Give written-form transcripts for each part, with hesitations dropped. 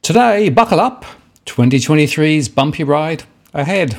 Today, buckle up, 2023's bumpy ride ahead.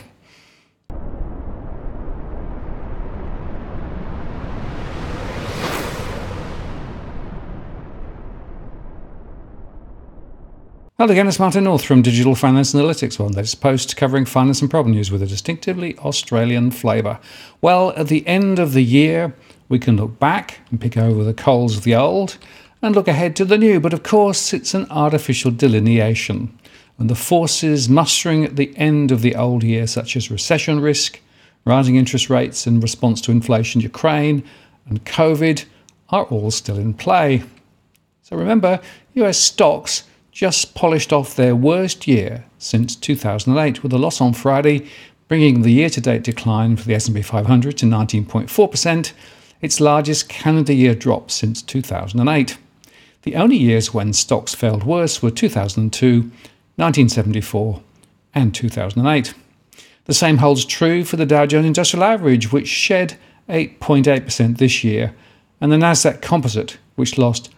Hello again, it's Martin North from Digital Finance Analytics, one latest post covering finance and problem news with a distinctively Australian flavour. Well, at the end of the year, we can look back and pick over the coals of the old and look ahead to the new, but of course it's an artificial delineation. And the forces mustering at the end of the old year, such as recession risk, rising interest rates in response to inflation, Ukraine, and COVID, are all still in play. So remember, US stocks just polished off their worst year since 2008, with a loss on Friday, bringing the year-to-date decline for the S&P 500 to 19.4%, its largest calendar year drop since 2008. The only years when stocks fared worse were 2002, 1974 and 2008. The same holds true for the Dow Jones Industrial Average, which shed 8.8% this year, and the Nasdaq Composite, which lost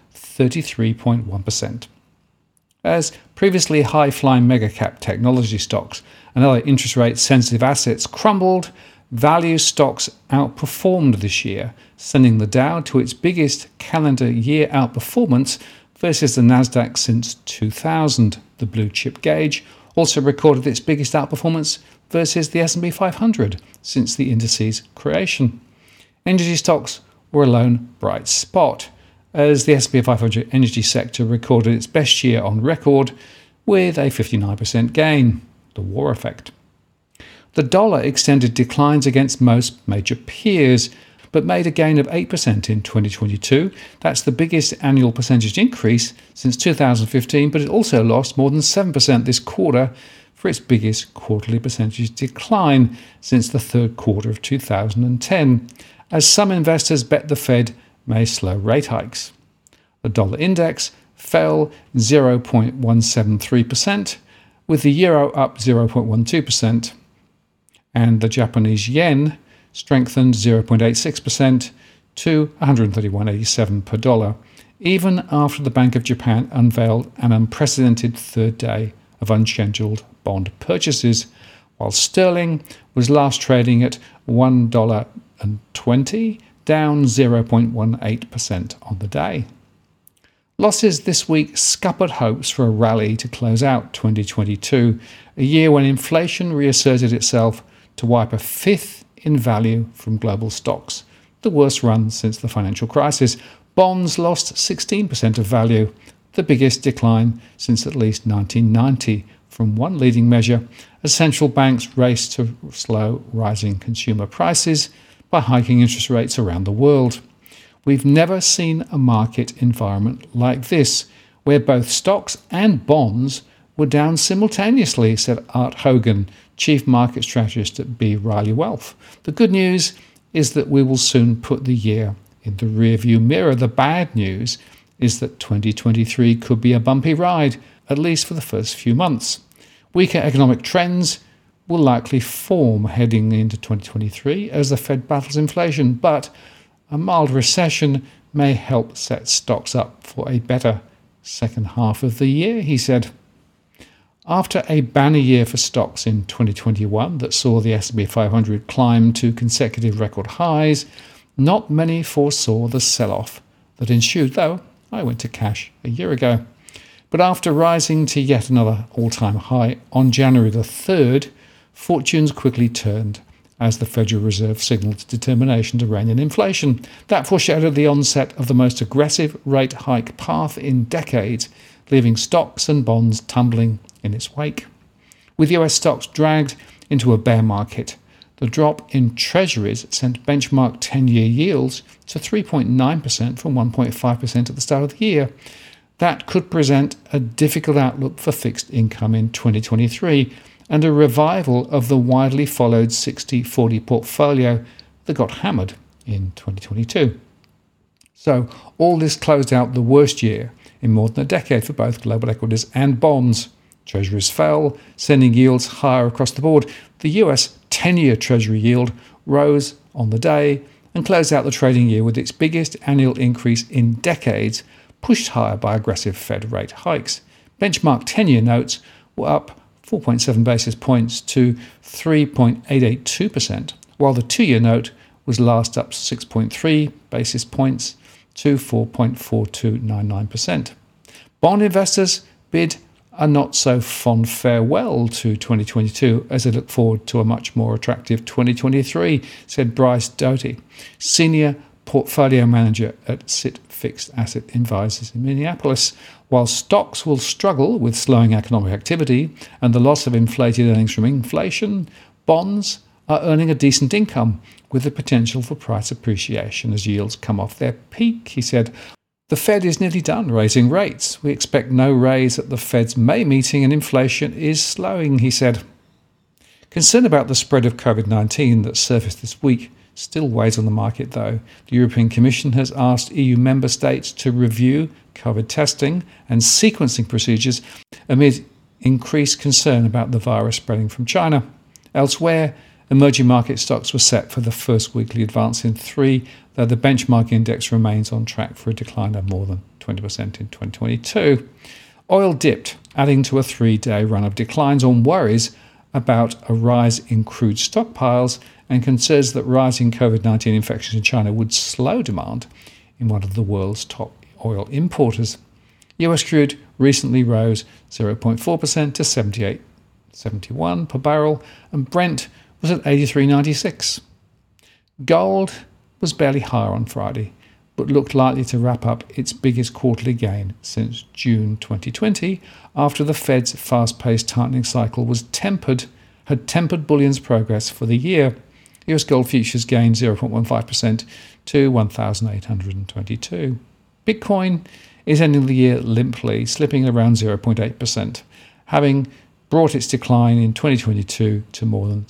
33.1%. As previously high-flying mega-cap technology stocks and other interest rate-sensitive assets crumbled, value stocks outperformed this year, sending the Dow to its biggest calendar year outperformance versus the Nasdaq since 2000. The blue chip gauge also recorded its biggest outperformance versus the S&P 500 since the indice's creation. Energy stocks were a lone bright spot, as the S&P 500 energy sector recorded its best year on record with a 59% gain, the war effect. The dollar extended declines against most major peers, but made a gain of 8% in 2022. That's the biggest annual percentage increase since 2015, but it also lost more than 7% this quarter for its biggest quarterly percentage decline since the third quarter of 2010, as some investors bet the Fed may slow rate hikes. The dollar index fell 0.173%, with the euro up 0.12%, and the Japanese yen strengthened 0.86% to 131.87 per dollar, even after the Bank of Japan unveiled an unprecedented third day of unscheduled bond purchases, while sterling was last trading at $1.20, down 0.18% on the day. Losses this week scuppered hopes for a rally to close out 2022, a year when inflation reasserted itself to wipe a fifth in value from global stocks, the worst run since the financial crisis. Bonds lost 16% of value, the biggest decline since at least 1990. From one leading measure, as central banks raced to slow rising consumer prices by hiking interest rates around the world. We've never seen a market environment like this, where both stocks and bonds were down simultaneously, said Art Hogan, Chief Market Strategist at B. Riley Wealth. The good news is that we will soon put the year in the rearview mirror. The bad news is that 2023 could be a bumpy ride, at least for the first few months. Weaker economic trends will likely form heading into 2023 as the Fed battles inflation, but a mild recession may help set stocks up for a better second half of the year, he said. After a banner year for stocks in 2021 that saw the S&P 500 climb to consecutive record highs, not many foresaw the sell-off that ensued, though I went to cash a year ago. But after rising to yet another all-time high on January the 3rd, fortunes quickly turned as the Federal Reserve signalled determination to rein in inflation. That foreshadowed the onset of the most aggressive rate hike path in decades, leaving stocks and bonds tumbling in its wake. With US stocks dragged into a bear market, the drop in treasuries sent benchmark 10-year yields to 3.9% from 1.5% at the start of the year. That could present a difficult outlook for fixed income in 2023 and a revival of the widely followed 60-40 portfolio that got hammered in 2022. So all this closed out the worst year in more than a decade for both global equities and bonds. Treasuries fell, sending yields higher across the board. The US 10-year Treasury yield rose on the day and closed out the trading year with its biggest annual increase in decades, pushed higher by aggressive Fed rate hikes. Benchmark 10-year notes were up 4.7 basis points to 3.882%, while the 2-year note was last up 6.3 basis points to 4.4299%. Bond investors bid a not-so-fond farewell to 2022 as they look forward to a much more attractive 2023, said Bryce Doty, Senior Portfolio Manager at SIT Fixed Asset Advisors in Minneapolis. While stocks will struggle with slowing economic activity and the loss of inflated earnings from inflation, bonds are earning a decent income with the potential for price appreciation as yields come off their peak, he said. The Fed is nearly done raising rates. We expect no raise at the Fed's May meeting and inflation is slowing, he said. Concern about the spread of COVID-19 that surfaced this week still weighs on the market, though. The European Commission has asked EU member states to review COVID testing and sequencing procedures amid increased concern about the virus spreading from China. Elsewhere, emerging market stocks were set for the first weekly advance in 3, though the benchmark index remains on track for a decline of more than 20% in 2022. Oil dipped, adding to a 3-day run of declines on worries about a rise in crude stockpiles and concerns that rising COVID-19 infections in China would slow demand in one of the world's top oil importers. US crude recently rose 0.4% to 78.71 per barrel, and Brent was at 83.96. Gold was barely higher on Friday, but looked likely to wrap up its biggest quarterly gain since June 2020, after the Fed's fast-paced tightening cycle had tempered bullion's progress for the year. US gold futures gained 0.15% to 1,822. Bitcoin is ending the year limply, slipping around 0.8%, having brought its decline in 2022 to more than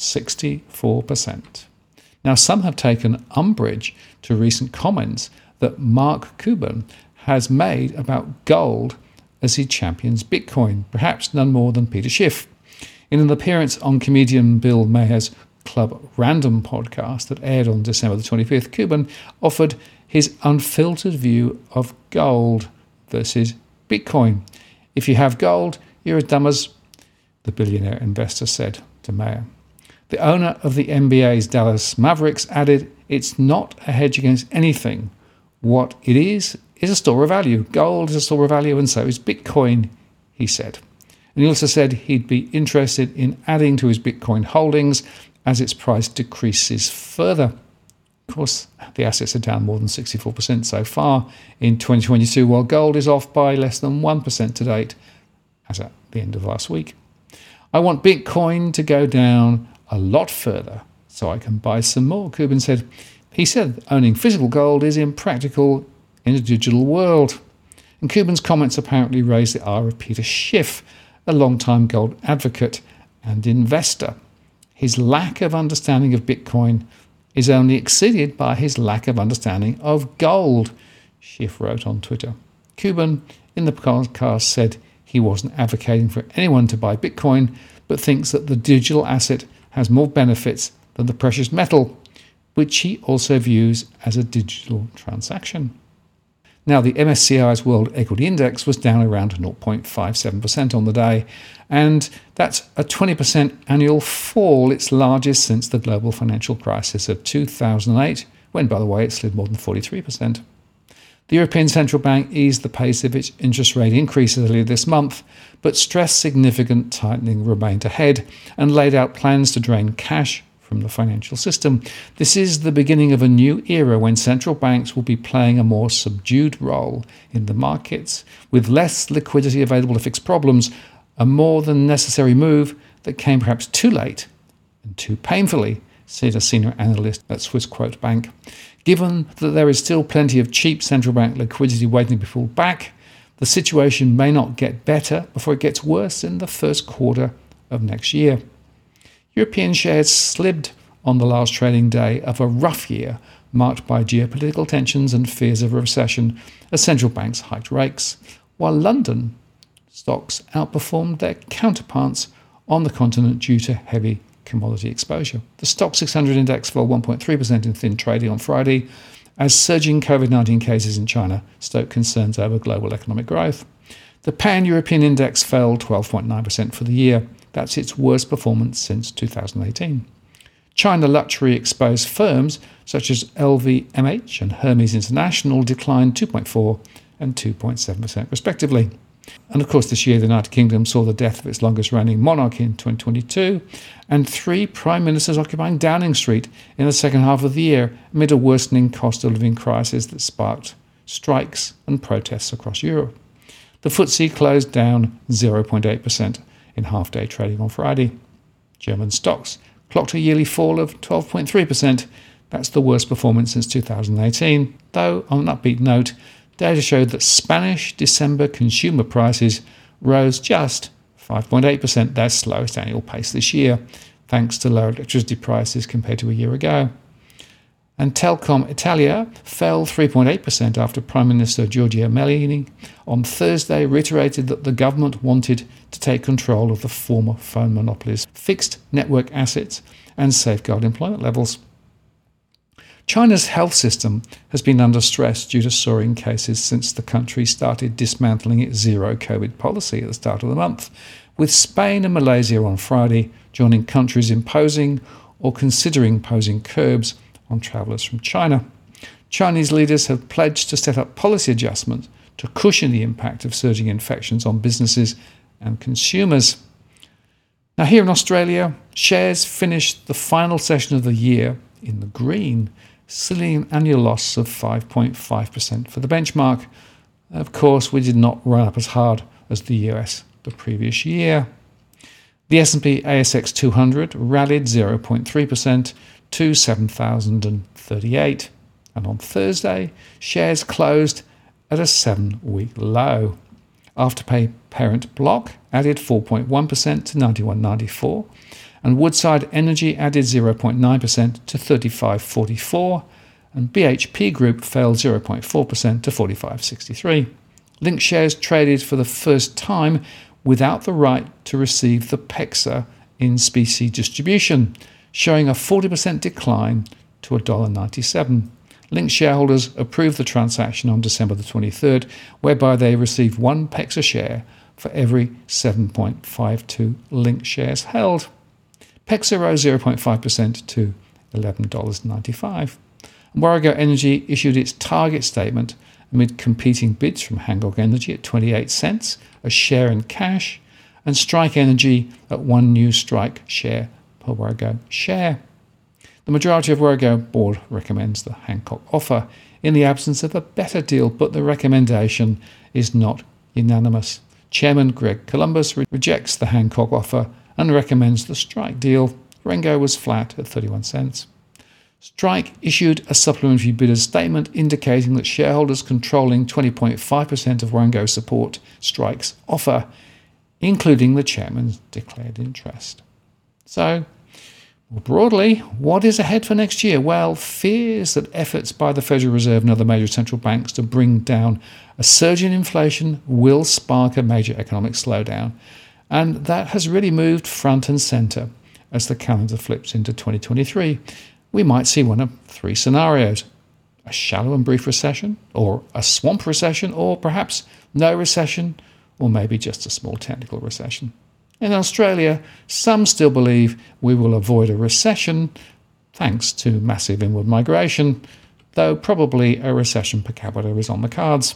64%. Now, some have taken umbrage to recent comments that Mark Cuban has made about gold as he champions Bitcoin, perhaps none more than Peter Schiff. In an appearance on comedian Bill Maher's Club Random podcast that aired on December the 25th, Cuban offered his unfiltered view of gold versus Bitcoin. If you have gold, you're as dumb as the billionaire investor said to Maher. The owner of the NBA's Dallas Mavericks added, "It's not a hedge against anything. What it is a store of value. Gold is a store of value, and so is Bitcoin," he said. And he also said he'd be interested in adding to his Bitcoin holdings as its price decreases further. Of course, the assets are down more than 64% so far in 2022, while gold is off by less than 1% to date, as at the end of last week. "I want Bitcoin to go down a lot further so I can buy some more," Cuban said. He said owning physical gold is impractical in a digital world. And Cuban's comments apparently raised the ire of Peter Schiff, a longtime gold advocate and investor. His lack of understanding of Bitcoin is only exceeded by his lack of understanding of gold, Schiff wrote on Twitter. Cuban, in the podcast, said he wasn't advocating for anyone to buy Bitcoin, but thinks that the digital asset has more benefits than the precious metal, which he also views as a digital transaction. Now, the MSCI's World Equity Index was down around 0.57% on the day, and that's a 20% annual fall, its largest since the global financial crisis of 2008, when, by the way, it slid more than 43%. The European Central Bank eased the pace of its interest rate increases earlier this month, but stressed significant tightening remained ahead and laid out plans to drain cash from the financial system. This is the beginning of a new era when central banks will be playing a more subdued role in the markets, with less liquidity available to fix problems, a more than necessary move that came perhaps too late and too painfully, said a senior analyst at Swissquote Bank. Given that there is still plenty of cheap central bank liquidity waiting to be pulled back, the situation may not get better before it gets worse in the first quarter of next year. European shares slipped on the last trading day of a rough year, marked by geopolitical tensions and fears of a recession as central banks hiked rates, while London stocks outperformed their counterparts on the continent due to heavy commodity exposure. The Stoxx 600 index fell 1.3% in thin trading on Friday as surging COVID-19 cases in China stoked concerns over global economic growth. The Pan-European Index fell 12.9% for the year. That's its worst performance since 2018. China luxury-exposed firms such as LVMH and Hermes International declined 2.4% and 2.7% respectively. And of course, this year the United Kingdom saw the death of its longest-reigning monarch in 2022, and 3 prime ministers occupying Downing Street in the second half of the year amid a worsening cost of living crisis that sparked strikes and protests across Europe. The FTSE closed down 0.8% in half-day trading on Friday. German stocks clocked a yearly fall of 12.3%. That's the worst performance since 2018, though on an upbeat note, data showed that Spanish December consumer prices rose just 5.8%, their slowest annual pace this year, thanks to lower electricity prices compared to a year ago. And Telecom Italia fell 3.8% after Prime Minister Giorgia Meloni on Thursday reiterated that the government wanted to take control of the former phone monopolies' fixed network assets and safeguard employment levels. China's health system has been under stress due to soaring cases since the country started dismantling its zero-COVID policy at the start of the month, with Spain and Malaysia on Friday joining countries imposing or considering imposing curbs on travellers from China. Chinese leaders have pledged to set up policy adjustments to cushion the impact of surging infections on businesses and consumers. Now, here in Australia, shares finished the final session of the year in the green, sealing an annual loss of 5.5% for the benchmark. Of course, we did not run up as hard as the US the previous year. The S&P ASX 200 rallied 0.3% to 7,038, and on Thursday, shares closed at a 7-week low. Afterpay parent Block added 4.1% to 91.94, and Woodside Energy added 0.9% to 35.44, and BHP Group fell 0.4% to 45.63. Link shares traded for the first time without the right to receive the PEXA in specie distribution, showing a 40% decline to $1.97. Link shareholders approved the transaction on December the 23rd, whereby they received 1 PEXA share for every 7.52 Link shares held. PEXA rose 0.5% to $11.95. Warrego Energy issued its target statement amid competing bids from Hancock Energy at 28 cents a share in cash, and Strike Energy at 1 new Strike share per Warrego share. The majority of Warrego board recommends the Hancock offer in the absence of a better deal, but the recommendation is not unanimous. Chairman Greg Columbus rejects the Hancock offer and recommends the Strike deal. Warrego was flat at 31 cents. Strike issued a supplementary bidder's statement indicating that shareholders controlling 20.5% of Warrego support Strike's offer, including the chairman's declared interest. So, more broadly, what is ahead for next year? Well, fears that efforts by the Federal Reserve and other major central banks to bring down a surge in inflation will spark a major economic slowdown, and that has really moved front and centre as the calendar flips into 2023. We might see one of 3 scenarios: a shallow and brief recession, or a swamp recession, or perhaps no recession, or maybe just a small technical recession. In Australia, some still believe we will avoid a recession thanks to massive inward migration, though probably a recession per capita is on the cards.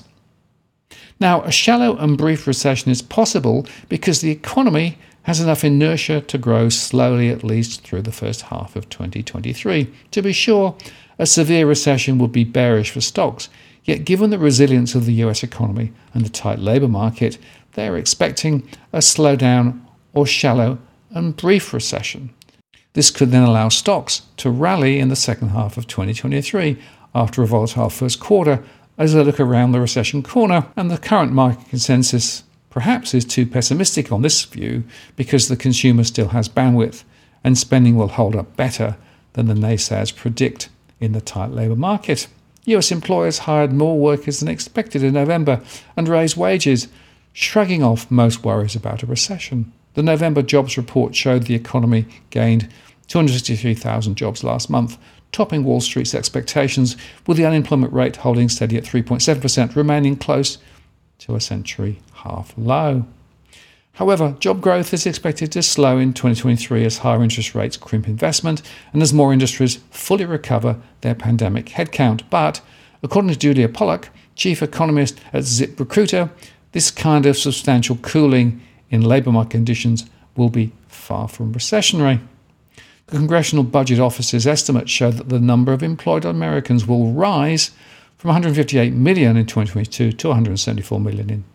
Now, a shallow and brief recession is possible because the economy has enough inertia to grow slowly at least through the first half of 2023. To be sure, a severe recession would be bearish for stocks, yet given the resilience of the US economy and the tight labour market, they are expecting a slowdown or shallow and brief recession. This could then allow stocks to rally in the second half of 2023 after a volatile first quarter as they look around the recession corner, and the current market consensus perhaps is too pessimistic on this view because the consumer still has bandwidth and spending will hold up better than the naysayers predict in the tight labour market. US employers hired more workers than expected in November and raised wages, shrugging off most worries about a recession. The November jobs report showed the economy gained 263,000 jobs last month, topping Wall Street's expectations, with the unemployment rate holding steady at 3.7%, remaining close to a century-half low. However, job growth is expected to slow in 2023 as higher interest rates crimp investment and as more industries fully recover their pandemic headcount. But, according to Julia Pollock, chief economist at ZipRecruiter, this kind of substantial cooling in labour market conditions will be far from recessionary. The Congressional Budget Office's estimates show that the number of employed Americans will rise from 158 million in 2022 to 174 million in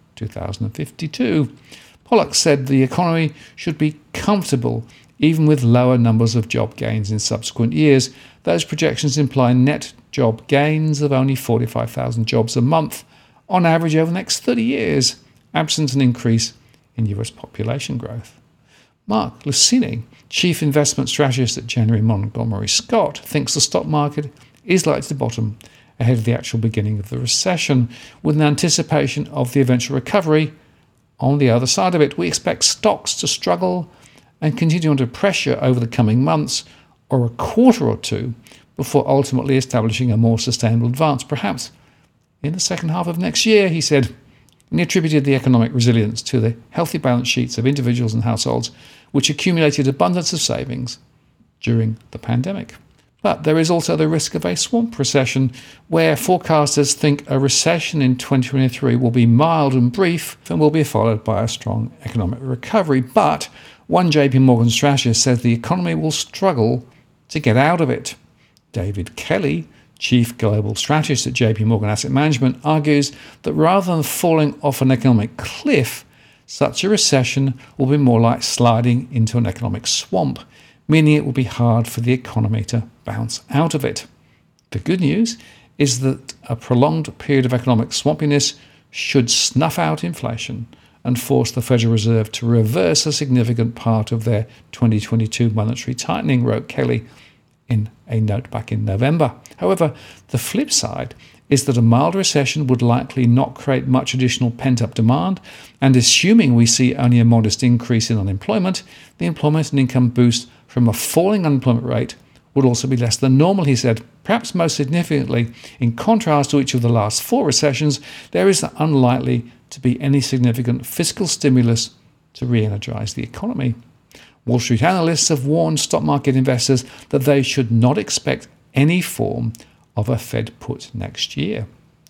2052. Pollock said the economy should be comfortable even with lower numbers of job gains in subsequent years. Those projections imply net job gains of only 45,000 jobs a month on average over the next 30 years, absent an increase in US population growth. Mark Lucini, chief investment strategist at Janney Montgomery Scott, thinks the stock market is likely to bottom ahead of the actual beginning of the recession, with an anticipation of the eventual recovery. On the other side of it, we expect stocks to struggle and continue under pressure over the coming months or a quarter or two before ultimately establishing a more sustainable advance, perhaps in the second half of next year, he said. And he attributed the economic resilience to the healthy balance sheets of individuals and households which accumulated abundance of savings during the pandemic. But there is also the risk of a swamp recession, where forecasters think a recession in 2023 will be mild and brief and will be followed by a strong economic recovery. But one JP Morgan strategist says the economy will struggle to get out of it. David Kelly, chief global strategist at JP Morgan Asset Management, argues that rather than falling off an economic cliff, such a recession will be more like sliding into an economic swamp, meaning it will be hard for the economy to bounce out of it. The good news is that a prolonged period of economic swampiness should snuff out inflation and force the Federal Reserve to reverse a significant part of their 2022 monetary tightening, wrote Kelly in a note back in November. However, the flip side is that a mild recession would likely not create much additional pent-up demand, and assuming we see only a modest increase in unemployment, the employment and income boost from a falling unemployment rate would also be less than normal, he said. Perhaps most significantly, in contrast to each of the last 4 recessions, there is unlikely to be any significant fiscal stimulus to re-energize the economy. Wall Street analysts have warned stock market investors that they should not expect any form of a Fed put next year.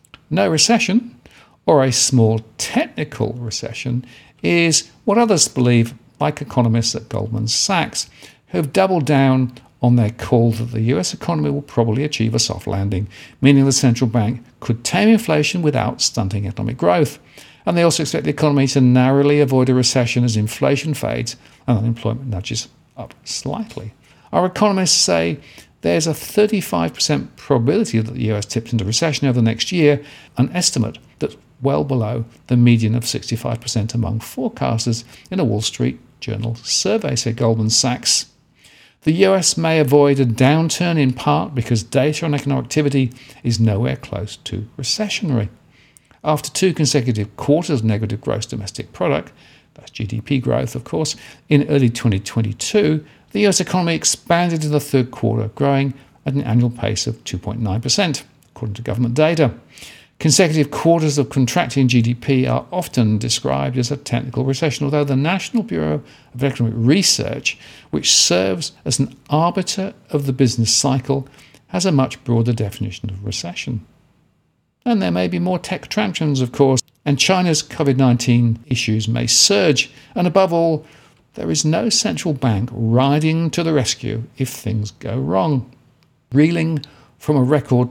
No recession, or a small technical recession, is what others believe, like economists at Goldman Sachs, who have doubled down on their call that the US economy will probably achieve a soft landing, meaning the central bank could tame inflation without stunting economic growth. And they also expect the economy to narrowly avoid a recession as inflation fades and unemployment nudges up slightly. Our economists say there's a 35% probability that the US tips into recession over the next year, an estimate that's well below the median of 65% among forecasters in a Wall Street Journal survey, said Goldman Sachs. The US may avoid a downturn in part because data on economic activity is nowhere close to recessionary. After 2 consecutive quarters of negative gross domestic product, that's GDP growth, of course, in early 2022, the US economy expanded in the third quarter, growing at an annual pace of 2.9%, according to government data. Consecutive quarters of contracting GDP are often described as a technical recession, although the National Bureau of Economic Research, which serves as an arbiter of the business cycle, has a much broader definition of recession. And there may be more tech tantrums, of course, and China's COVID-19 issues may surge. And above all, there is no central bank riding to the rescue if things go wrong. Reeling from a record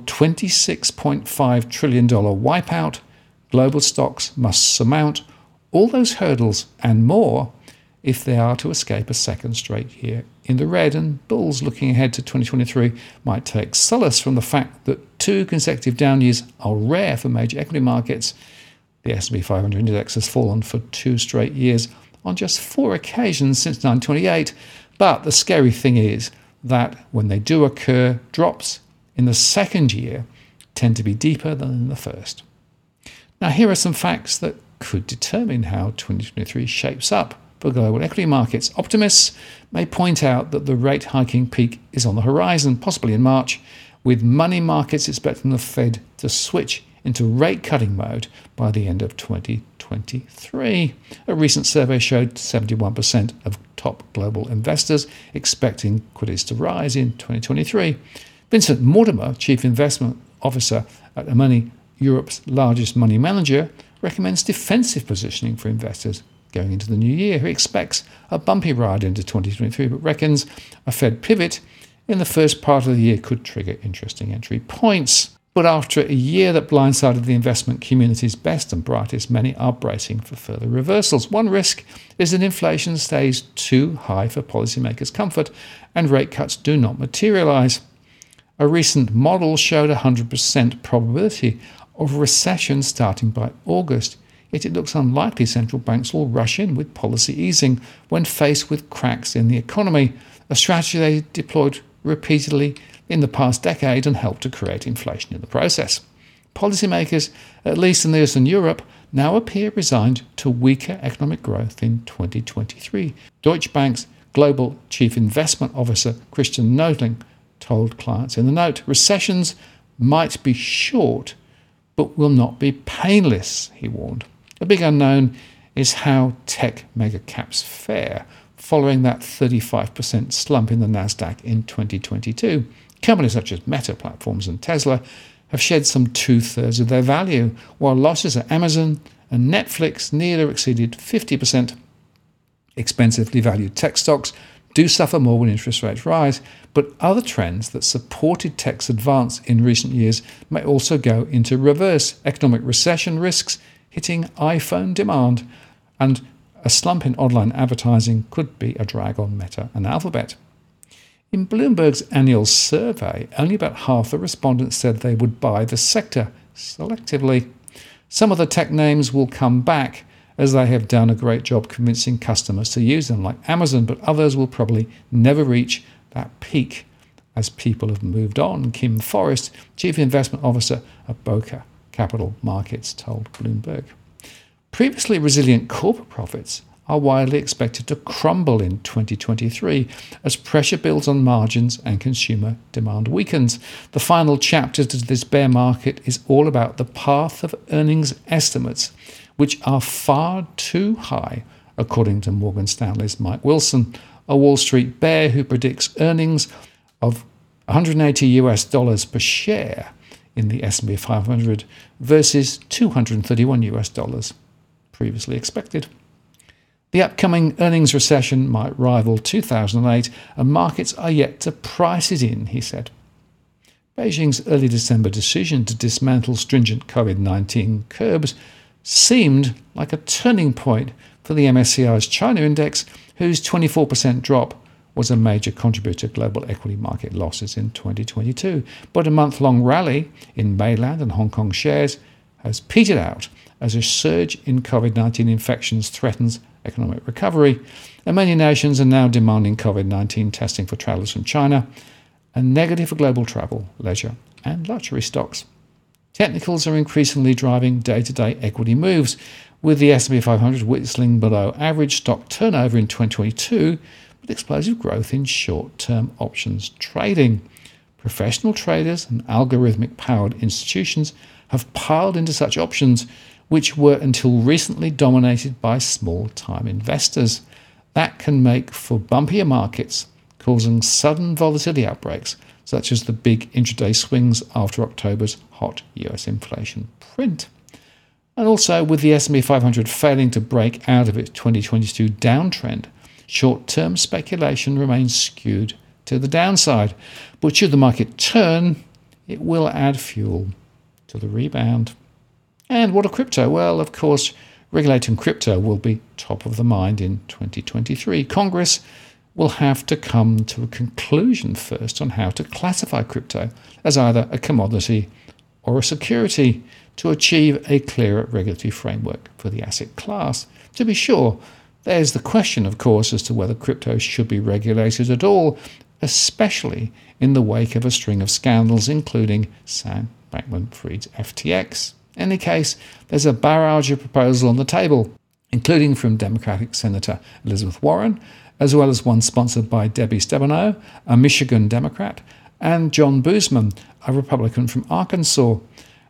$26.5 trillion wipeout, global stocks must surmount all those hurdles and more if they are to escape a second straight year in the red. And bulls looking ahead to 2023 might take solace from the fact that 2 consecutive down years are rare for major equity markets. The S&P 500 index has fallen for 2 straight years on just 4 occasions since 1928. But the scary thing is that when they do occur, drops in the second year tend to be deeper than in the first. Now, here are some facts that could determine how 2023 shapes up for global equity markets. Optimists may point out that the rate hiking peak is on the horizon, possibly in March, with money markets expecting the Fed to switch into rate-cutting mode by the end of 2023. A recent survey showed 71% of top global investors expecting equities to rise in 2023. Vincent Mortimer, Chief Investment Officer at Amundi, Europe's largest money manager, recommends defensive positioning for investors going into the new year. He expects a bumpy ride into 2023, but reckons a Fed pivot in the first part of the year could trigger interesting entry points. But after a year that blindsided the investment community's best and brightest, many are bracing for further reversals. One risk is that inflation stays too high for policymakers' comfort and rate cuts do not materialise. A recent model showed a 100% probability of recession starting by August, yet it looks unlikely central banks will rush in with policy easing when faced with cracks in the economy, a strategy they deployed repeatedly in the past decade and helped to create inflation in the process. Policymakers, at least in Eastern Europe, now appear resigned to weaker economic growth in 2023. Deutsche Bank's Global Chief Investment Officer Christian Nödling told clients in the note, recessions might be short, but will not be painless, he warned. A big unknown is how tech megacaps fare following that 35% slump in the Nasdaq in 2022. Companies such as Meta Platforms and Tesla have shed some 2/3 of their value, while losses at Amazon and Netflix nearly exceeded 50%. Expensively valued tech stocks do suffer more when interest rates rise, but other trends that supported tech's advance in recent years may also go into reverse. Economic recession risks hitting iPhone demand, and a slump in online advertising could be a drag on Meta and Alphabet. In Bloomberg's annual survey, only about half the respondents said they would buy the sector selectively. Some of the tech names will come back, as they have done a great job convincing customers to use them, like Amazon, but others will probably never reach that peak as people have moved on. Kim Forrest, Chief Investment Officer at Boca Capital Markets, told Bloomberg. Previously resilient corporate profits are widely expected to crumble in 2023 as pressure builds on margins and consumer demand weakens. The final chapter to this bear market is all about the path of earnings estimates, which are far too high, according to Morgan Stanley's Mike Wilson, a Wall Street bear who predicts earnings of $180 per share in the S&P 500 versus $231 previously expected. The upcoming earnings recession might rival 2008, and markets are yet to price it in, he said. Beijing's early December decision to dismantle stringent COVID-19 curbs seemed like a turning point for the MSCI's China index, whose 24% drop was a major contributor to global equity market losses in 2022. But a month-long rally in mainland and Hong Kong shares has petered out as a surge in COVID-19 infections threatens economic recovery, and many nations are now demanding COVID-19 testing for travellers from China, and negative for global travel, leisure, and luxury stocks. Technicals are increasingly driving day-to-day equity moves, with the S&P 500 whistling below average stock turnover in 2022, with explosive growth in short-term options trading. Professional traders and algorithmic-powered institutions have piled into such options, which were until recently dominated by small-time investors. That can make for bumpier markets, causing sudden volatility outbreaks, such as the big intraday swings after October's hot US inflation print. And also, with the S&P 500 failing to break out of its 2022 downtrend, short-term speculation remains skewed to the downside. But should the market turn, it will add fuel to the rebound. And what of crypto? Well, of course, regulating crypto will be top of the mind in 2023. Congress will have to come to a conclusion first on how to classify crypto as either a commodity or a security to achieve a clearer regulatory framework for the asset class. To be sure, there's the question, of course, as to whether crypto should be regulated at all, especially in the wake of a string of scandals, including Sam Bankman-Fried's FTX. In any case, there's a barrage of proposals on the table, including from Democratic Senator Elizabeth Warren, as well as one sponsored by Debbie Stabenow, a Michigan Democrat, and John Boozman, a Republican from Arkansas.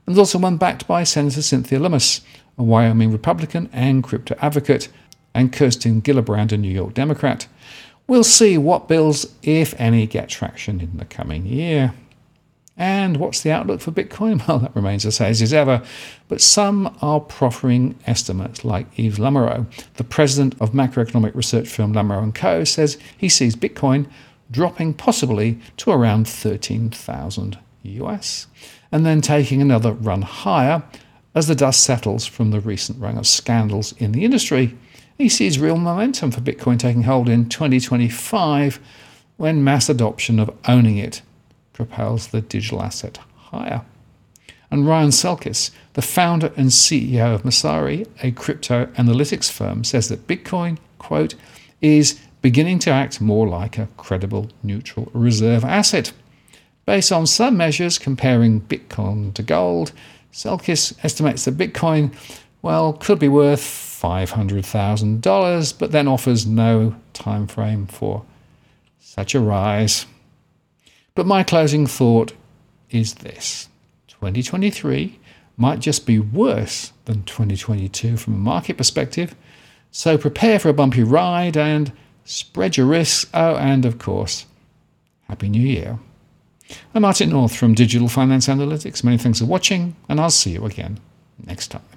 And there's also one backed by Senator Cynthia Lummis, a Wyoming Republican and crypto advocate, and Kirsten Gillibrand, a New York Democrat. We'll see what bills, if any, get traction in the coming year. And what's the outlook for Bitcoin? Well, that remains as hazy as ever, but some are proffering estimates, like Yves Lamoureux, the president of macroeconomic research firm Lamoureux & Co., says he sees Bitcoin dropping possibly to around 13,000 US, and then taking another run higher as the dust settles from the recent run of scandals in the industry. He sees real momentum for Bitcoin taking hold in 2025 when mass adoption of owning it propels the digital asset higher. And Ryan Selkis, the founder and CEO of Messari, a crypto analytics firm, says that Bitcoin, quote, is beginning to act more like a credible neutral reserve asset. Based on some measures comparing Bitcoin to gold, Selkis estimates that Bitcoin, well, could be worth $500,000, but then offers no time frame for such a rise. But my closing thought is this. 2023 might just be worse than 2022 from a market perspective, so prepare for a bumpy ride and spread your risks. Oh, and of course, Happy New Year. I'm Martin North from Digital Finance Analytics. Many thanks for watching, and I'll see you again next time.